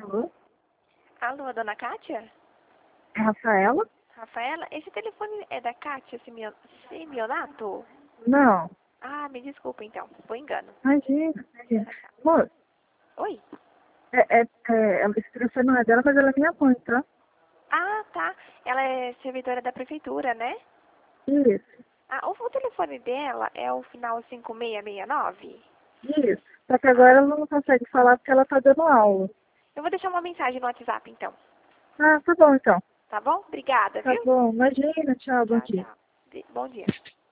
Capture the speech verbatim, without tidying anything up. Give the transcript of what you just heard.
Alô? Alô, dona Kátia? Rafaela? Rafaela, esse telefone é da Kátia Simio- Simionato? Não. Ah, me desculpa então, foi engano. Imagina, imagina. Ah, tá. Moço, Oi? é, é, é, ela- esse telefone não é dela, mas ela é minha mãe, tá? Ah, tá. Ela é servidora da prefeitura, né? Isso, Ah, o, o telefone dela é o final cinco seis seis nove? isso. Só que Ah, agora ela não consegue falar porque ela tá dando aula. eu vou deixar uma mensagem no WhatsApp então, Ah, tá bom então. tá bom? Obrigada, Tá viu? bom, imagina, tchau, bom Tchau, dia. tchau. De- Bom dia.